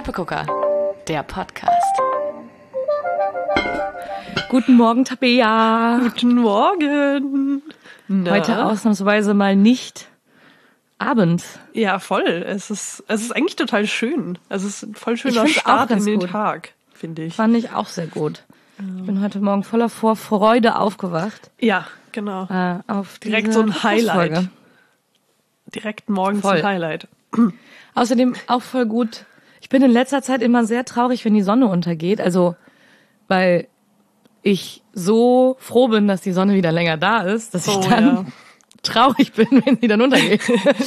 Steppegucker, der Podcast. Guten Morgen, Tabea. Guten Morgen. Na? Heute ausnahmsweise mal nicht abends. Ja, voll. Es ist eigentlich total schön. Also es ist ein voll schöner Start in den Tag, finde ich. Fand ich auch sehr gut. Ich bin heute Morgen voller Vorfreude aufgewacht. Ja, genau. Auf direkt so ein Highlight. Folge. Direkt morgens ein Highlight. Außerdem auch voll gut. Ich bin in letzter Zeit immer sehr traurig, wenn die Sonne untergeht. Also, weil ich so froh bin, dass die Sonne wieder länger da ist, dass ich dann traurig bin, wenn sie dann untergeht.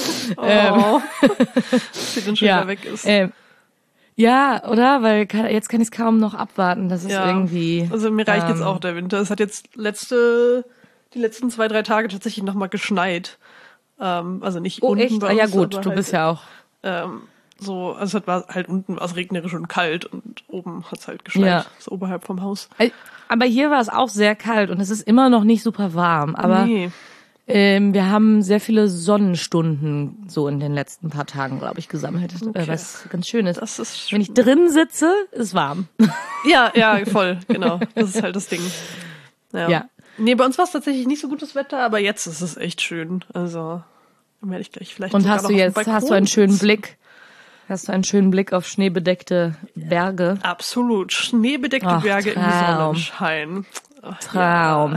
Dass sie dann schon wieder weg ist. Ja, oder? Weil jetzt kann ich es kaum noch abwarten. Das ist irgendwie... Also mir reicht jetzt auch der Winter. Es hat jetzt die letzten 2-3 Tage tatsächlich nochmal geschneit. Also nicht unten echt? bei uns. Ja gut, du halt, bist ja auch... also es war halt unten was regnerisch und kalt und oben hat's halt geschneit, so oberhalb vom Haus. Aber hier war es auch sehr kalt und es ist immer noch nicht super warm. Aber wir haben sehr viele Sonnenstunden so in den letzten paar Tagen, glaube ich, gesammelt, was ganz schön ist. Das ist Wenn ich drin sitze, ist warm. Ja, voll, genau. Das ist halt das Ding. Ja. Nee, bei uns war es tatsächlich nicht so gutes Wetter, aber jetzt ist es echt schön. Also werde ich gleich vielleicht. Und hast du einen schönen Blick? Hast du einen schönen Blick auf schneebedeckte Berge? Absolut. Schneebedeckte Berge im Sonnenschein. Traum.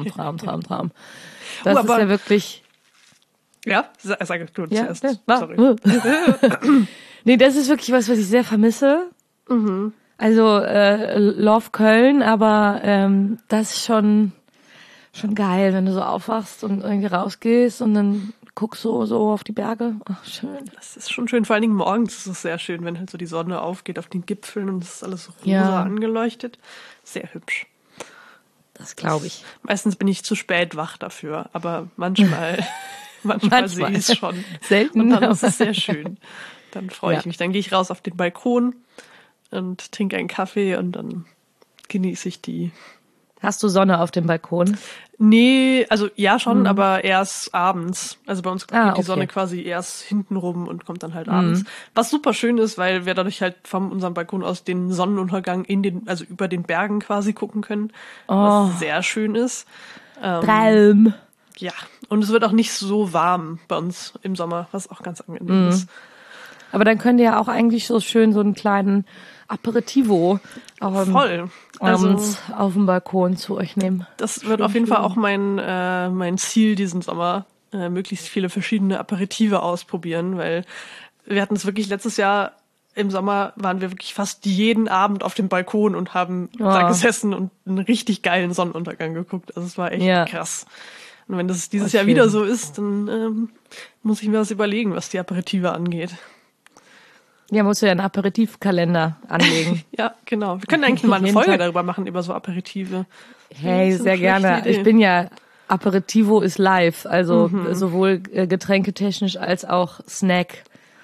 Das ist ja wirklich... Ja, sag du zuerst. Sorry. Nee, das ist wirklich was ich sehr vermisse. Mhm. Also Love Köln, aber das ist schon geil, wenn du so aufwachst und irgendwie rausgehst und dann guckst so auf die Berge. Ach, schön. Das ist schon schön. Vor allen Dingen morgens ist es sehr schön, wenn halt so die Sonne aufgeht auf den Gipfeln und es ist alles rosa angeleuchtet. Sehr hübsch. Das glaube ich. Meistens bin ich zu spät wach dafür, aber manchmal sehe ich es schon. Selten. Und dann ist es sehr schön. Dann freue ich mich. Dann gehe ich raus auf den Balkon und trinke einen Kaffee und dann genieße ich die. Hast du Sonne auf dem Balkon? Nee, also ja schon, aber erst abends. Also bei uns geht die Sonne quasi erst hinten rum und kommt dann halt abends. Was super schön ist, weil wir dadurch halt von unserem Balkon aus den Sonnenuntergang also über den Bergen quasi gucken können. Was sehr schön ist. Traum. Ja, und es wird auch nicht so warm bei uns im Sommer, was auch ganz angenehm ist. Aber dann könnt ihr ja auch eigentlich so schön so einen kleinen Aperitivo voll auf dem Balkon zu euch nehmen. Das wird auf jeden Fall auch mein Ziel diesen Sommer, möglichst viele verschiedene Aperitive ausprobieren, weil wir hatten es wirklich letztes Jahr im Sommer, waren wir wirklich fast jeden Abend auf dem Balkon und haben da gesessen und einen richtig geilen Sonnenuntergang geguckt. Also es war echt krass. Und wenn das dieses Jahr wieder so ist, dann muss ich mir was überlegen, was die Aperitive angeht. Ja, musst du ja einen Aperitivkalender anlegen. Ja, genau. Wir können eigentlich mal eine Folge darüber machen, über so Aperitive. Hey, sehr gerne. Idee. Ich bin ja, Aperitivo ist live, also sowohl getränketechnisch als auch Snack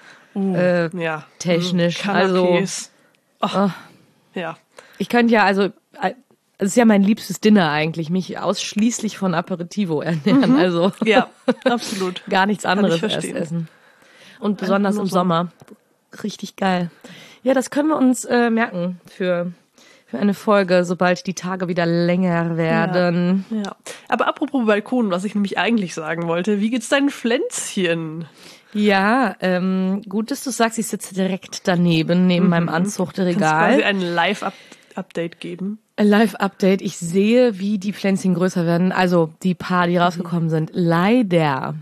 technisch. Canapés. Ja. Ich könnte ja, also es ist ja mein liebstes Dinner eigentlich, mich ausschließlich von Aperitivo ernähren. Also ja, absolut. Gar nichts anderes erst essen. Und besonders im Sommer. Richtig geil. Ja, das können wir uns merken für eine Folge, sobald die Tage wieder länger werden. Ja. Aber apropos Balkon, was ich nämlich eigentlich sagen wollte, wie geht's deinen Pflänzchen? Ja, gut, dass du sagst, ich sitze direkt daneben, neben meinem Anzuchtregal. Kannst du quasi ein Live-Update geben? Ein Live-Update. Ich sehe, wie die Pflänzchen größer werden. Also die paar, die rausgekommen sind. Leider.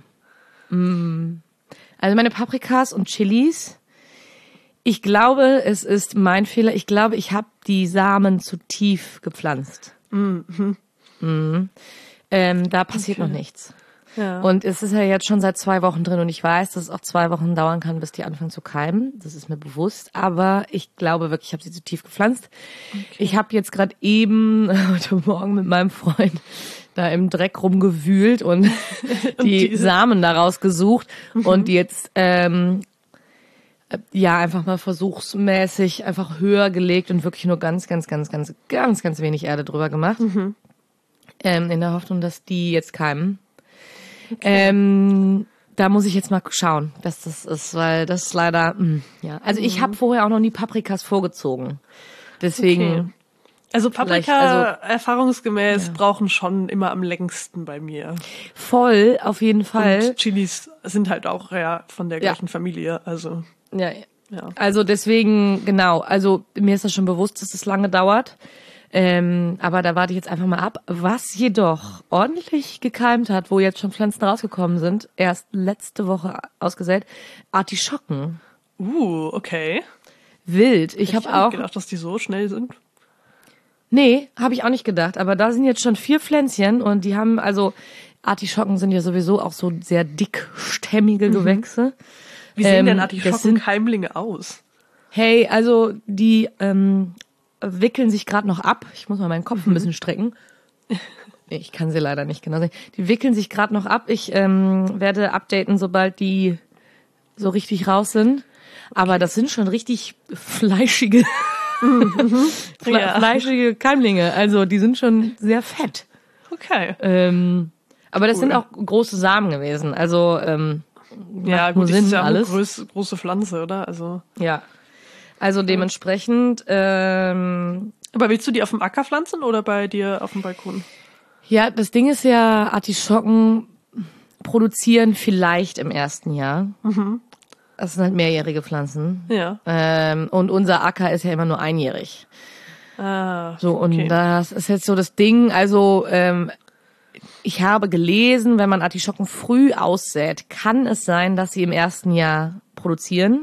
Also meine Paprikas und Chilis. Ich glaube, es ist mein Fehler. Ich glaube, ich habe die Samen zu tief gepflanzt. Da passiert noch nichts. Ja. Und es ist ja jetzt schon seit 2 Wochen drin und ich weiß, dass es auch 2 Wochen dauern kann, bis die anfangen zu keimen. Das ist mir bewusst. Aber ich glaube wirklich, ich habe sie zu tief gepflanzt. Okay. Ich habe jetzt gerade eben heute Morgen mit meinem Freund da im Dreck rumgewühlt und die Samen daraus gesucht und jetzt einfach mal versuchsmäßig einfach höher gelegt und wirklich nur ganz wenig Erde drüber gemacht. In der Hoffnung, dass die jetzt keimen. Okay. da muss ich jetzt mal schauen, dass das ist, weil das ist leider, ja. Also ich habe vorher auch noch nie Paprikas vorgezogen. Deswegen. Okay. Also Paprika erfahrungsgemäß brauchen schon immer am längsten bei mir. Voll, auf jeden Fall. Und Chilis sind halt auch von der gleichen Familie, also. Ja. Also deswegen, genau, also mir ist das schon bewusst, dass es lange dauert. Aber da warte ich jetzt einfach mal ab. Was jedoch ordentlich gekeimt hat, wo jetzt schon Pflanzen rausgekommen sind, erst letzte Woche ausgesät, Artischocken. Okay. Wild. Ich habe auch gedacht, dass die so schnell sind. Nee, habe ich auch nicht gedacht. Aber da sind jetzt schon 4 Pflänzchen und die haben, also Artischocken sind ja sowieso auch so sehr dickstämmige Gewächse. Wie sehen denn Artischockenkeimlinge aus? Hey, also die wickeln sich gerade noch ab. Ich muss mal meinen Kopf ein bisschen strecken. Ich kann sie leider nicht genau sehen. Die wickeln sich gerade noch ab. Ich werde updaten, sobald die so richtig raus sind. Aber das sind schon richtig fleischige fleischige Keimlinge. Also die sind schon sehr fett. Okay. Aber das sind auch große Samen gewesen. Also ja, gut, das ist ja eine große Pflanze, oder? Also ja. Also dementsprechend. Aber willst du die auf dem Acker pflanzen oder bei dir auf dem Balkon? Ja, das Ding ist ja, Artischocken produzieren vielleicht im ersten Jahr. Das sind halt mehrjährige Pflanzen. Ja. Und unser Acker ist ja immer nur einjährig. So, und okay. das ist jetzt so das Ding. Also, ich habe gelesen, wenn man Artischocken früh aussät, kann es sein, dass sie im ersten Jahr produzieren.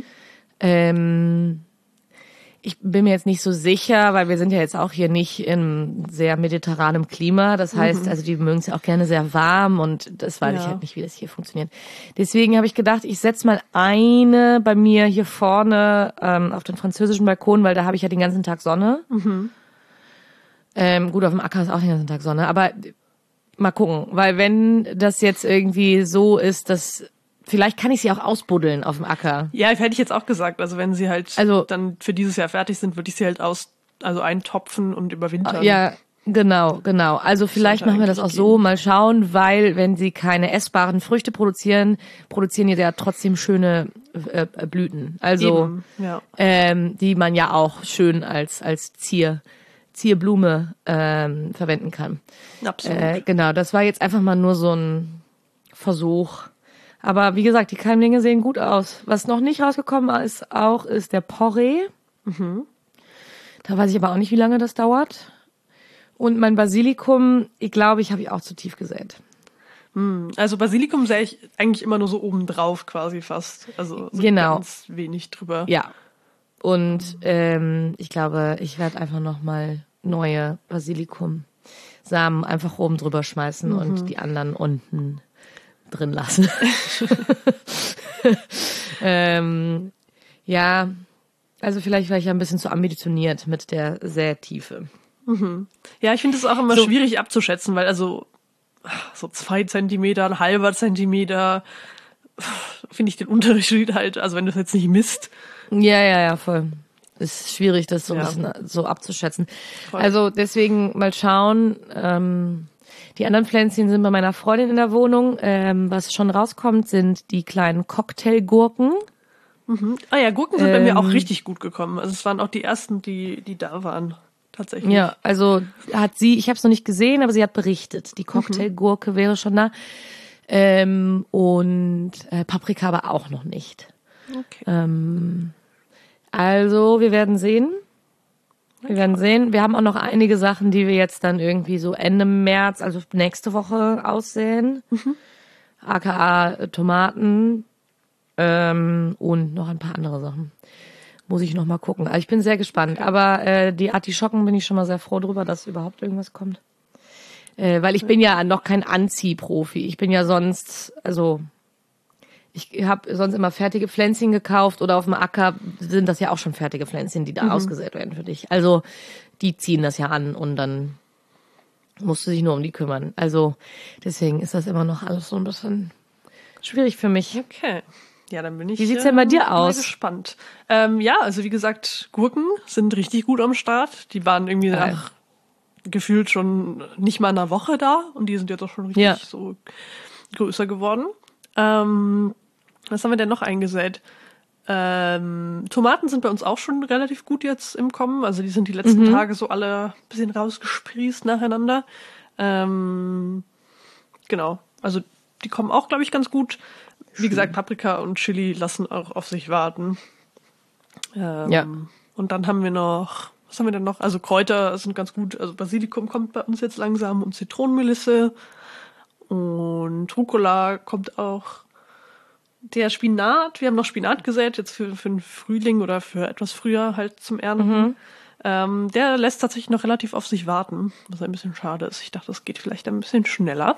Ich bin mir jetzt nicht so sicher, weil wir sind ja jetzt auch hier nicht in sehr mediterranem Klima. Das heißt, also die mögen es ja auch gerne sehr warm und das weiß ich halt nicht, wie das hier funktioniert. Deswegen habe ich gedacht, ich setze mal eine bei mir hier vorne auf den französischen Balkon, weil da habe ich ja den ganzen Tag Sonne. Gut, auf dem Acker ist auch den ganzen Tag Sonne, aber mal gucken, weil wenn das jetzt irgendwie so ist, dass vielleicht kann ich sie auch ausbuddeln auf dem Acker. Ja, hätte ich jetzt auch gesagt. Also wenn sie halt dann für dieses Jahr fertig sind, würde ich sie halt eintopfen und überwintern. Ja, genau. Also vielleicht machen wir das auch so, mal schauen, weil wenn sie keine essbaren Früchte produzieren die ja trotzdem schöne Blüten. Also die man ja auch schön als Zierblume verwenden kann. Absolut. Genau, das war jetzt einfach mal nur so ein Versuch. Aber wie gesagt, die Keimlinge sehen gut aus. Was noch nicht rausgekommen ist, ist der Porree. Da weiß ich aber auch nicht, wie lange das dauert. Und mein Basilikum, ich glaube, habe ich auch zu tief gesät. Also Basilikum sähe ich eigentlich immer nur so oben drauf quasi fast. Also so ganz wenig drüber. Ja. Und ich glaube, ich werde einfach nochmal neue Basilikum-Samen einfach oben drüber schmeißen und die anderen unten drin lassen. Ja, also vielleicht war ich ja ein bisschen zu ambitioniert mit der Sätiefe. Ja, ich finde es auch immer schwierig abzuschätzen, weil also so 2 Zentimeter, ein halber Zentimeter, finde ich den Unterschied halt, also wenn du es jetzt nicht misst. Ja, voll. Ist schwierig, das so ein bisschen so abzuschätzen. Voll. Also deswegen mal schauen. Die anderen Pflänzchen sind bei meiner Freundin in der Wohnung. Was schon rauskommt, sind die kleinen Cocktailgurken. Ah ja, Gurken sind bei mir auch richtig gut gekommen. Also es waren auch die ersten, die da waren. Tatsächlich. Ja, also ich habe es noch nicht gesehen, aber sie hat berichtet, die Cocktailgurke wäre schon da. Und Paprika aber auch noch nicht. Okay. Also wir werden sehen. Wir haben auch noch einige Sachen, die wir jetzt dann irgendwie so Ende März, also nächste Woche aussäen. AKA Tomaten und noch ein paar andere Sachen. Muss ich noch mal gucken. Also ich bin sehr gespannt. Aber die Artischocken bin ich schon mal sehr froh drüber, dass überhaupt irgendwas kommt. Weil ich bin ja noch kein Anziehprofi. Ich bin ja sonst, also ich habe sonst immer fertige Pflänzchen gekauft oder auf dem Acker sind das ja auch schon fertige Pflänzchen, die da ausgesät werden für dich. Also die ziehen das ja an und dann musst du dich nur um die kümmern. Also deswegen ist das immer noch alles so ein bisschen schwierig für mich. Okay. Ja, dann bin ich. Wie sieht's denn bei dir aus? Gespannt. Ja, also wie gesagt, Gurken sind richtig gut am Start. Die waren irgendwie nach gefühlt schon nicht mal einer Woche da und die sind jetzt auch schon richtig so größer geworden. Was haben wir denn noch eingesät? Tomaten sind bei uns auch schon relativ gut jetzt im Kommen. Also die sind die letzten Tage so alle ein bisschen rausgesprießt nacheinander. Genau. Also die kommen auch, glaube ich, ganz gut. Wie gesagt, Paprika und Chili lassen auch auf sich warten. Und dann haben wir noch, was haben wir denn noch? Also Kräuter sind ganz gut. Also Basilikum kommt bei uns jetzt langsam und Zitronenmelisse. Und Rucola kommt auch. Der Spinat, wir haben noch Spinat gesät, jetzt für den Frühling oder für etwas früher halt zum Ernten. Der lässt tatsächlich noch relativ auf sich warten, was ein bisschen schade ist. Ich dachte, das geht vielleicht ein bisschen schneller.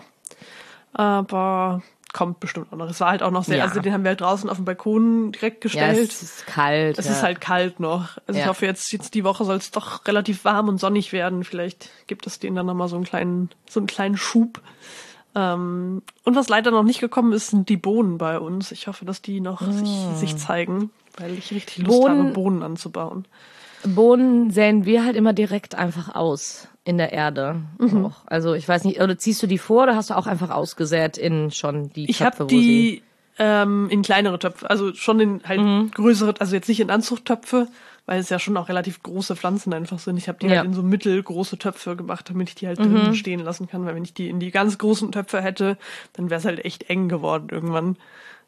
Aber kommt bestimmt auch noch. Es war halt auch noch sehr, also den haben wir halt draußen auf dem Balkon direkt gestellt. Ja, es ist kalt. Es ist halt kalt noch. Also ich hoffe, jetzt die Woche soll es doch relativ warm und sonnig werden. Vielleicht gibt es denen dann nochmal so einen kleinen Schub. Und was leider noch nicht gekommen ist, sind die Bohnen bei uns. Ich hoffe, dass die noch sich zeigen, weil ich richtig Lust habe, Bohnen anzubauen. Bohnen säen wir halt immer direkt einfach aus in der Erde. Auch. Also ich weiß nicht, oder ziehst du die vor oder hast du auch einfach ausgesät in schon die Töpfe? Ich habe die in kleinere Töpfe, also schon in halt größere, also jetzt nicht in Anzuchttöpfe, weil es ja schon auch relativ große Pflanzen einfach sind. Ich habe die halt in so mittelgroße Töpfe gemacht, damit ich die halt drinnen stehen lassen kann, weil wenn ich die in die ganz großen Töpfe hätte, dann wäre es halt echt eng geworden irgendwann.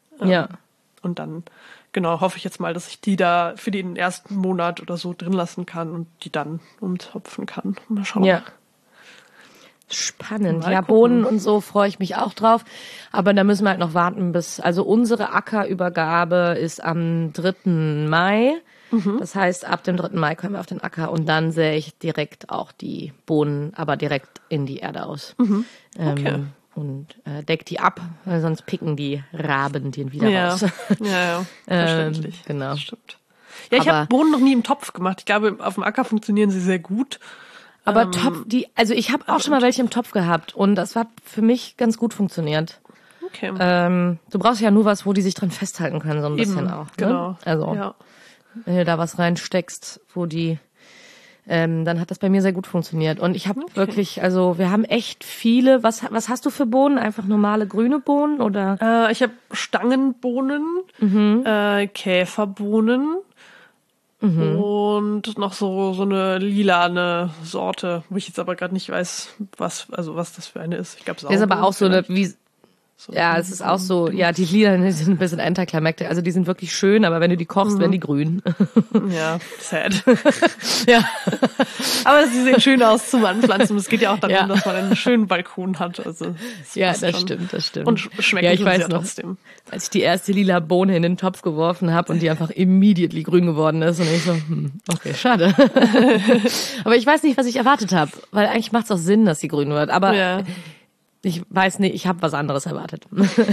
Und dann, genau, hoffe ich jetzt mal, dass ich die da für den ersten Monat oder so drin lassen kann und die dann umtopfen kann. Mal schauen. Ja. Spannend. Ja, Bohnen und so freue ich mich auch drauf. Aber da müssen wir halt noch warten also unsere Ackerübergabe ist am 3. Mai. Das heißt, ab dem 3. Mai können wir auf den Acker und dann sähe ich direkt auch die Bohnen, aber direkt in die Erde aus. Okay. Und deck die ab, weil sonst picken die Raben den wieder raus. Ja, verständlich. Genau. Das stimmt. Ja, ich habe Bohnen noch nie im Topf gemacht. Ich glaube, auf dem Acker funktionieren sie sehr gut. Aber also ich habe auch schon mal welche im Topf gehabt und das hat für mich ganz gut funktioniert. Okay. Du brauchst ja nur was, wo die sich dran festhalten können, so ein bisschen auch. Ne? Genau. Also, wenn du da was reinsteckst, wo die, dann hat das bei mir sehr gut funktioniert. Und ich habe wirklich, also wir haben echt viele, was hast du für Bohnen? Einfach normale grüne Bohnen oder? Ich habe Stangenbohnen, Käferbohnen und noch so eine lilane Sorte, wo ich jetzt aber gerade nicht weiß, was das für eine ist. Ich glaube, es ist auch. Ist aber auch so eine, es ist auch so, die Lilanen sind ein bisschen anticlimactic. Also die sind wirklich schön, aber wenn du die kochst, werden die grün. Ja, sad. Ja. Aber sie sehen schön aus zum Anpflanzen. Es geht ja auch darum, dass man einen schönen Balkon hat. Also das stimmt. Und schmeckt ich weiß noch, trotzdem. Als ich die erste lila Bohne in den Topf geworfen habe und die einfach immediately grün geworden ist und ich so, okay, schade. Aber ich weiß nicht, was ich erwartet habe, weil eigentlich macht es auch Sinn, dass sie grün wird. Aber ich weiß nicht, ich habe was anderes erwartet.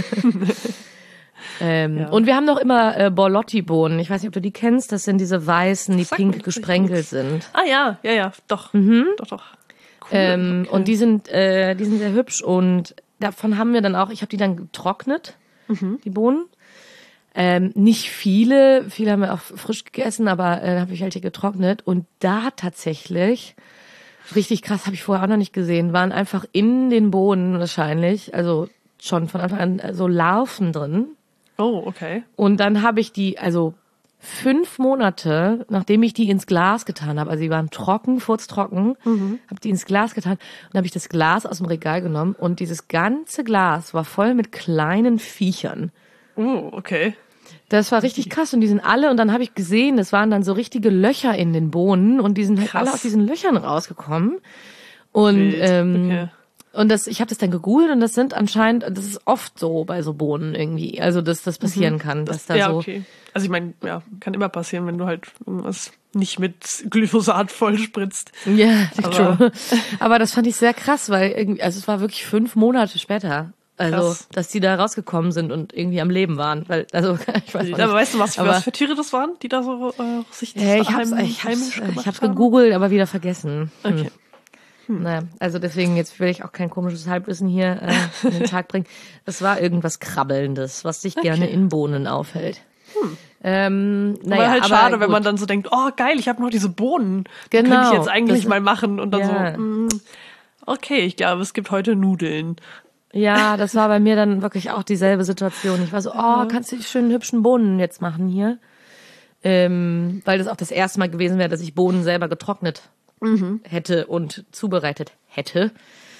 Und wir haben noch immer Borlotti-Bohnen. Ich weiß nicht, ob du die kennst. Das sind diese weißen, die pink gesprenkelt sind. Ah ja, doch. Doch. Cool. Okay. Und die sind sehr hübsch und davon haben wir dann auch, ich habe die dann getrocknet, die Bohnen. Nicht viele haben wir auch frisch gegessen, aber dann habe ich halt hier getrocknet und da tatsächlich richtig krass, habe ich vorher auch noch nicht gesehen, waren einfach in den Bohnen wahrscheinlich, also schon von Anfang an so Larven drin. Oh, okay. Und dann habe ich die, also 5 Monate, nachdem ich die ins Glas getan habe, also die waren trocken, furztrocken, habe die ins Glas getan und dann habe ich das Glas aus dem Regal genommen und dieses ganze Glas war voll mit kleinen Viechern. Oh, okay. Das war richtig krass und die sind alle, und dann habe ich gesehen, es waren dann so richtige Löcher in den Bohnen und die sind halt alle aus diesen Löchern rausgekommen. Und und ich habe das dann gegoogelt und das sind anscheinend, das ist oft so bei so Bohnen irgendwie, also dass das passieren kann, dass da so. Okay. Also ich meine, kann immer passieren, wenn du halt irgendwas nicht mit Glyphosat vollspritzt. Ja, true. Aber das fand ich sehr krass, weil irgendwie, also es war wirklich 5 Monate später. Also, dass die da rausgekommen sind und irgendwie am Leben waren. Weil, also, ich weiß nicht. Aber weißt du, was für Tiere das waren, die da so sich das ich hab's gegoogelt, aber wieder vergessen. Okay. Naja, also deswegen, jetzt will ich auch kein komisches Halbwissen hier in den Tag bringen. Das war irgendwas Krabbelndes, was sich gerne in Bohnen aufhält. Aber halt schade, gut. Wenn man dann so denkt, oh geil, ich habe noch diese Bohnen. Die könnte ich jetzt eigentlich mal machen. Und dann so, okay, ich glaube, es gibt heute Nudeln. Ja, das war bei mir dann wirklich auch dieselbe Situation. Ich war so, kannst du die schönen hübschen Bohnen jetzt machen hier? Weil das auch das erste Mal gewesen wäre, dass ich Bohnen selber getrocknet hätte und zubereitet hätte.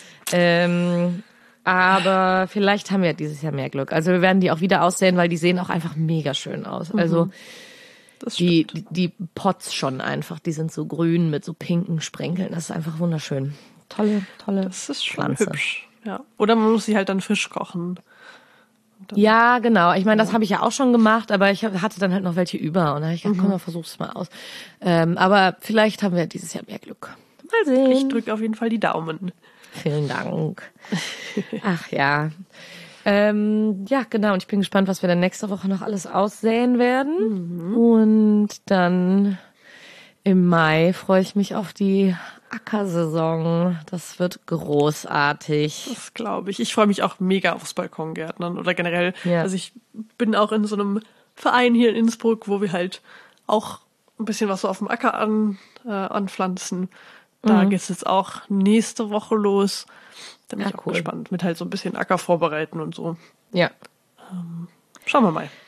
Aber vielleicht haben wir dieses Jahr mehr Glück. Also wir werden die auch wieder aussehen, weil die sehen auch einfach mega schön aus. Also die Pots schon einfach, die sind so grün mit so pinken Sprenkeln. Das ist einfach wunderschön. Tolle Das ist schon Pflanze. hübsch. Ja. Oder man muss sie halt dann frisch kochen. Ja, genau. Ich meine, das habe ich ja auch schon gemacht, aber ich hatte dann halt noch welche über. Und da habe ich gedacht, komm, versuch's mal aus. Aber vielleicht haben wir dieses Jahr mehr Glück. Mal sehen. Ich drücke auf jeden Fall die Daumen. Vielen Dank. Ach ja. Ja, genau. Und ich bin gespannt, was wir dann nächste Woche noch alles aussäen werden. Und dann im Mai freue ich mich auf die Ackersaison. Das wird großartig. Das glaube ich. Ich freue mich auch mega aufs Balkongärtnern oder generell. Ja. Also ich bin auch in so einem Verein hier in Innsbruck, wo wir halt auch ein bisschen was so auf dem Acker anpflanzen. Da geht's jetzt auch nächste Woche los. Da bin ich auch gespannt. Mit halt so ein bisschen Acker vorbereiten und so. Ja. Schauen wir mal.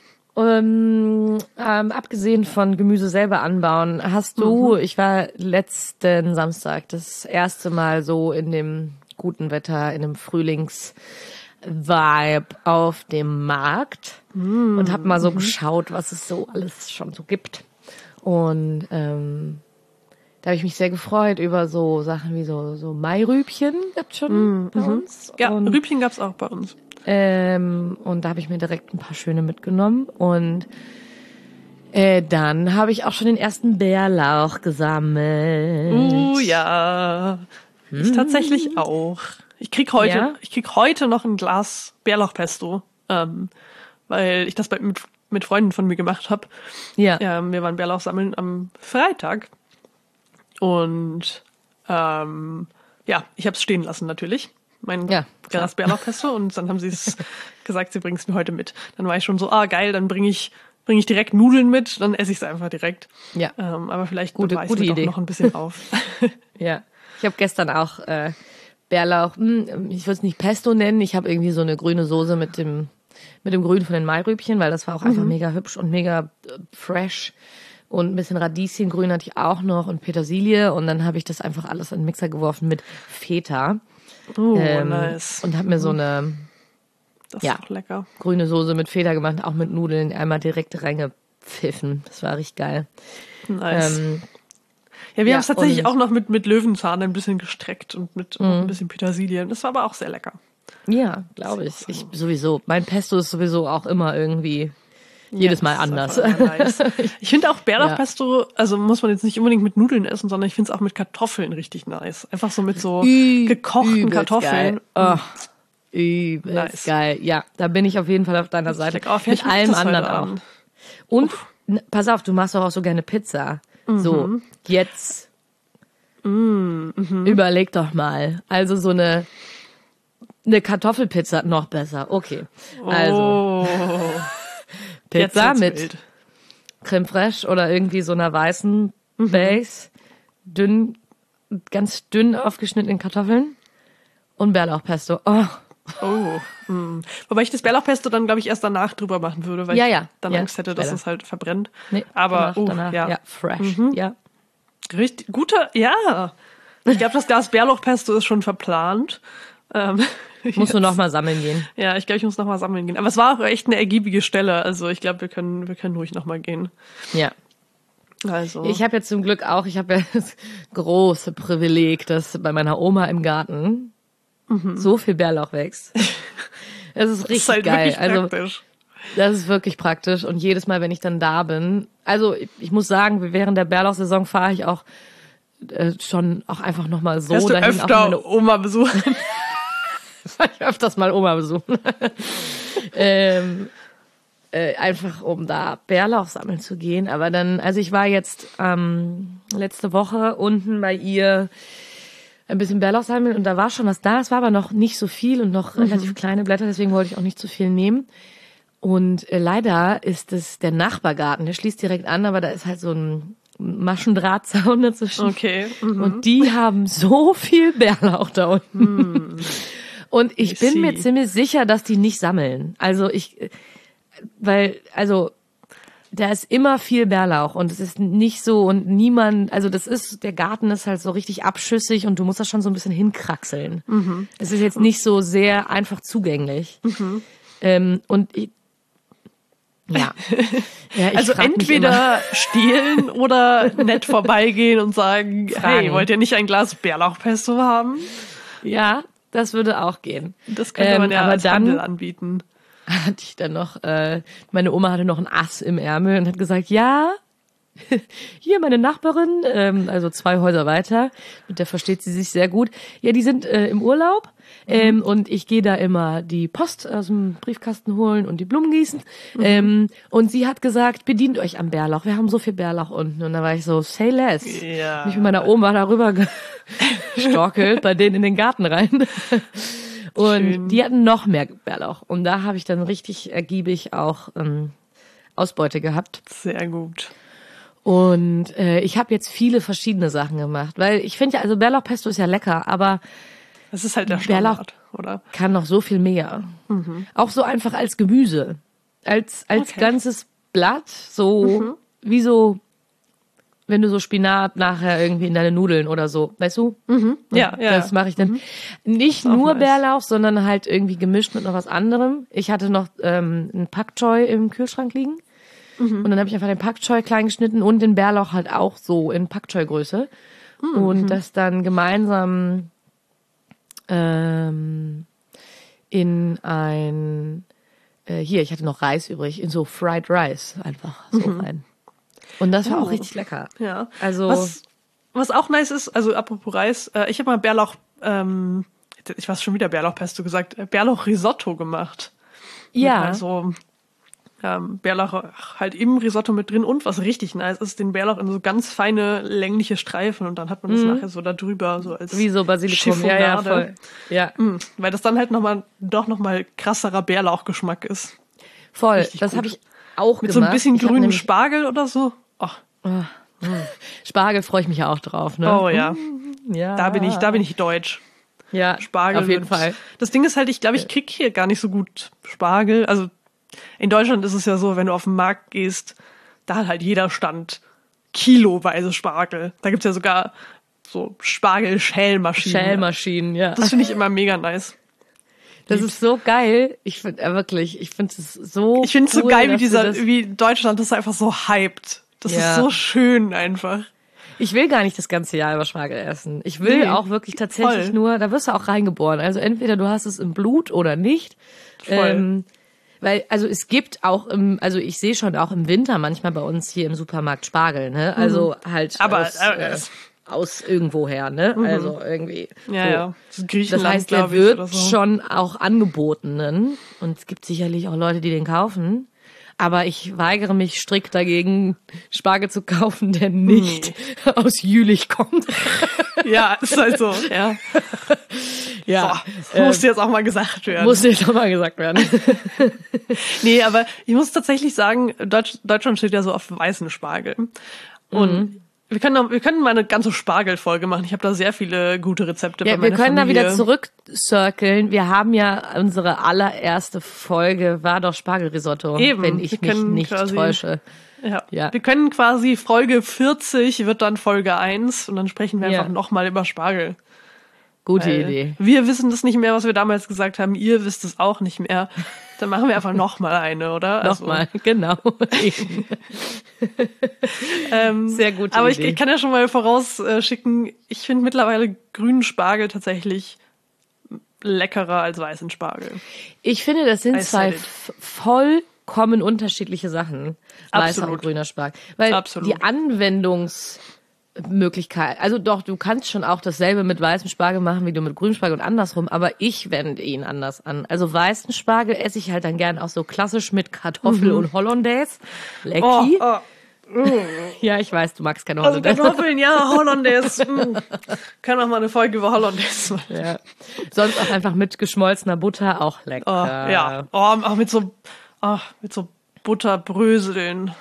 Abgesehen von Gemüse selber anbauen, hast du, ich war letzten Samstag das erste Mal so in dem guten Wetter, in dem Frühlings-Vibe auf dem Markt und habe mal so geschaut, was es so alles schon so gibt. Und da habe ich mich sehr gefreut über so Sachen wie so Mairübchen, gab's schon bei uns. Ja, und Rübchen gab's auch bei uns. Und da habe ich mir direkt ein paar schöne mitgenommen. Und dann habe ich auch schon den ersten Bärlauch gesammelt. Ja. Ich tatsächlich auch. Ich krieg heute noch ein Glas Bärlauchpesto, weil ich das mit Freunden von mir gemacht habe. Ja. Wir waren Bärlauch sammeln am Freitag. Und ich habe es stehen lassen natürlich. Mein Glas Bärlauchpesto. Und dann haben sie es gesagt, sie bringen es mir heute mit. Dann war ich schon so, geil, dann bring ich direkt Nudeln mit, dann esse ich es einfach direkt. Ja. Aber vielleicht gute Idee. Doch noch ein bisschen auf. Ja. Ich habe gestern auch Bärlauch, ich würde es nicht Pesto nennen, ich habe irgendwie so eine grüne Soße mit dem Grün von den Mairübchen, weil das war auch einfach mega hübsch und mega fresh. Und ein bisschen Radieschengrün hatte ich auch noch und Petersilie. Und dann habe ich das einfach alles in den Mixer geworfen mit Feta. Nice. Und habe mir so eine das ist doch lecker. Grüne Soße mit Feta gemacht, auch mit Nudeln, einmal direkt reingepfiffen. Das war richtig geil. Nice. Wir haben es tatsächlich auch noch mit Löwenzahn ein bisschen gestreckt und mit ein bisschen Petersilie. Das war aber auch sehr lecker. Ja, glaube ich. Ich sowieso. Mein Pesto ist sowieso auch immer irgendwie jedes Mal anders. Nice. Ich finde auch Bärlauchpesto, also muss man jetzt nicht unbedingt mit Nudeln essen, sondern ich finde es auch mit Kartoffeln richtig nice. Einfach so mit so gekochten Kartoffeln. Geil. Übelst geil. Ja, da bin ich auf jeden Fall auf deiner Seite. Mit allem anderen auch. Und pass auf, du machst doch auch so gerne Pizza. So, jetzt überleg doch mal. Also so eine Kartoffelpizza noch besser. Okay. Also Pizza mit wild. Creme fraiche oder irgendwie so einer weißen Base, ganz dünn aufgeschnittenen Kartoffeln und Bärlauchpesto. Wobei ich das Bärlauchpesto dann, glaube ich, erst danach drüber machen würde, weil ich dann Angst hätte, dass es halt verbrennt. Nee, aber danach, fresh. Ja. Richtig guter, ja. Ich glaube, das Glas Bärlauchpesto ist schon verplant. Musst du nochmal sammeln gehen. Ja, ich glaube, ich muss nochmal sammeln gehen. Aber es war auch echt eine ergiebige Stelle. Also ich glaube, wir können ruhig nochmal gehen. Ja. Also. Ich habe jetzt zum Glück auch, ich habe ja das große Privileg, dass bei meiner Oma im Garten so viel Bärlauch wächst. Es ist richtig halt geil. Also praktisch. Das ist wirklich praktisch. Und jedes Mal, wenn ich dann da bin, also ich muss sagen, während der Bärlauchsaison fahre ich auch schon auch einfach nochmal so dahin. Hast du öfter auch meine Oma besuchen? Ich öfters mal Oma besuchen. Einfach um da Bärlauch sammeln zu gehen. Aber dann, also ich war jetzt letzte Woche unten bei ihr ein bisschen Bärlauch sammeln und da war schon was da. Es war aber noch nicht so viel und noch relativ kleine Blätter, deswegen wollte ich auch nicht zu viel nehmen. Und leider ist es der Nachbargarten, der schließt direkt an, aber da ist halt so ein Maschendrahtzaun dazwischen. Okay. Und die haben so viel Bärlauch da unten. Und ich bin mir ziemlich sicher, dass die nicht sammeln. Also da ist immer viel Bärlauch und es ist nicht so und der Garten ist halt so richtig abschüssig und du musst das schon so ein bisschen hinkraxeln. Mhm. Es ist jetzt nicht so sehr einfach zugänglich. Mhm. Also entweder stehlen oder nett vorbeigehen und sagen, hey, wollt ihr nicht ein Glas Bärlauchpesto haben? Ja, das würde auch gehen. Das könnte man ja als Handel anbieten. Hatte ich dann noch, meine Oma hatte noch ein Ass im Ärmel und hat gesagt, ja, hier meine Nachbarin, also 2 Häuser weiter, mit der versteht sie sich sehr gut. Ja, die sind im Urlaub und ich gehe da immer die Post aus dem Briefkasten holen und die Blumen gießen. Und sie hat gesagt, bedient euch am Bärlauch, wir haben so viel Bärlauch unten. Und da war ich so, say less. Ja. Ich mit meiner Oma darüber gestorkelt, bei denen in den Garten rein. Und schön. Die hatten noch mehr Bärlauch. Und da habe ich dann richtig ergiebig auch Ausbeute gehabt. Sehr gut. Und ich habe jetzt viele verschiedene Sachen gemacht. Weil ich finde ja, also Bärlauchpesto ist ja lecker, aber das ist halt der Standard, oder? Kann noch so viel mehr. Mhm. Auch so einfach als Gemüse. Als ganzes Blatt, so wie so, wenn du so Spinat nachher irgendwie in deine Nudeln oder so, weißt du? Mhm. Ja. Das mache ich dann. Nicht nur Bärlauch, sondern halt irgendwie gemischt mit noch was anderem. Ich hatte noch einen Pak Choi im Kühlschrank liegen. Und dann habe ich einfach den Pak Choi klein geschnitten und den Bärlauch halt auch so in Pak Choi Größe. Und das dann gemeinsam in ein ich hatte noch Reis übrig, in so Fried Rice einfach so rein. Und das war auch richtig lecker. Ja. Also was auch nice ist, also apropos Reis, ich habe mal Bärlauch, ich weiß schon wieder Bärlauchpesto gesagt, Bärlauchrisotto gemacht. Ja. Also Bärlauch halt im Risotto mit drin und was richtig nice ist, den Bärlauch in so ganz feine längliche Streifen und dann hat man das nachher so da drüber so als wie so Basilikum. Ja, voll. Ja. Weil das dann halt noch mal krasserer Bärlauchgeschmack ist. Voll. Richtig das habe ich auch mit gemacht. So ein bisschen grünen Spargel oder so. Spargel freue ich mich ja auch drauf, ne? Oh ja. Ja. Da bin ich deutsch. Ja, Spargel auf jeden Fall. Das Ding ist halt, ich glaube, ich krieg hier gar nicht so gut Spargel. Also in Deutschland ist es ja so, wenn du auf den Markt gehst, da hat halt jeder Stand kiloweise Spargel. Da gibt's ja sogar so Spargel-Schälmaschinen. Schälmaschinen, ja. Das finde ich immer mega nice. Das ist so geil. Ich finde es so Ich finde es so geil, wie Deutschland das einfach so hypt. Das ist so schön einfach. Ich will gar nicht das ganze Jahr über Spargel essen. Ich will auch wirklich tatsächlich nur, da wirst du auch reingeboren. Also entweder du hast es im Blut oder nicht. Voll. Weil, also es gibt auch ich sehe schon auch im Winter manchmal bei uns hier im Supermarkt Spargel, ne? Also halt aus irgendwoher, ne? Also irgendwie. Ja. Das heißt, der wird schon auch angeboten, ne? Und es gibt sicherlich auch Leute, die den kaufen. Aber ich weigere mich strikt dagegen, Spargel zu kaufen, der nicht aus Jülich kommt. Ja, ist halt so, ja. Ja. So, muss jetzt auch mal gesagt werden. Nee, aber ich muss tatsächlich sagen, Deutschland steht ja so auf weißen Spargel. Und wir können mal eine ganze Spargelfolge machen. Ich habe da sehr viele gute Rezepte bei meiner Familie. Wir können da wieder zurückcirkeln. Wir haben ja unsere allererste Folge, war doch Spargelrisotto, wenn ich mich nicht täusche. Ja. Wir können quasi Folge 40 wird dann Folge 1 und dann sprechen wir einfach nochmal über Spargel. Gute Idee. Wir wissen das nicht mehr, was wir damals gesagt haben. Ihr wisst es auch nicht mehr. Dann machen wir einfach nochmal eine, oder? Nochmal, genau. Sehr gut. Aber ich kann ja schon mal vorausschicken, ich finde mittlerweile grünen Spargel tatsächlich leckerer als weißen Spargel. Ich finde, das sind zwei vollkommen unterschiedliche Sachen. Weißer und grüner Spargel. Weil die Anwendungsmöglichkeit, also doch, du kannst schon auch dasselbe mit weißem Spargel machen, wie du mit grünem Spargel und andersrum, aber ich wende ihn anders an. Also weißen Spargel esse ich halt dann gern auch so klassisch mit Kartoffel und Hollandaise. Lecki. Ja, ich weiß, du magst keine Hollandaise. Also Kartoffeln, ja, Hollandaise. Kann auch mal eine Folge über Hollandaise machen. Ja. Sonst auch einfach mit geschmolzener Butter, auch lecker. Ja, auch mit so Butterbröseln.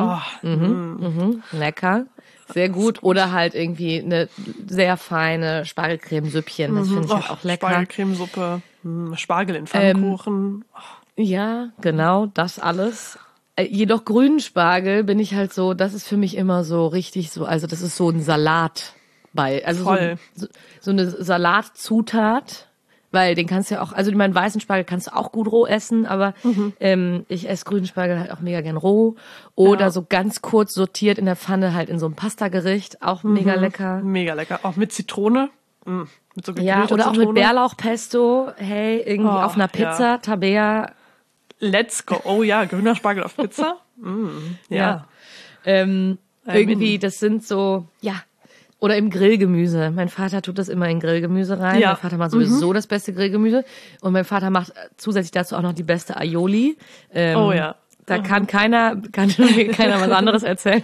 Lecker. Sehr gut. Oder halt irgendwie eine sehr feine Spargelcremesüppchen. Das finde ich halt auch lecker. Spargelcremesuppe. Spargel in Pfannkuchen. Ja, genau, das alles. Jedoch grünen Spargel bin ich halt so, das ist für mich immer so richtig so, also das ist so ein Salat also so eine Salatzutat, weil den kannst du ja auch, also meinen weißen Spargel kannst du auch gut roh essen, aber ich esse grünen Spargel halt auch mega gern roh oder so ganz kurz sortiert in der Pfanne halt in so einem Pastagericht, auch mega lecker. Mega lecker, auch mit Zitrone. Mit so Ja, oder auch mit Bärlauchpesto, hey, irgendwie auf einer Pizza, Tabea. Let's go. Oh ja, grüner Spargel auf Pizza. Ja. Irgendwie, das sind so, ja. Oder im Grillgemüse. Mein Vater tut das immer in Grillgemüse rein. Ja. Mein Vater macht sowieso das beste Grillgemüse. Und mein Vater macht zusätzlich dazu auch noch die beste Aioli. Oh ja. Da kann keiner was anderes erzählen.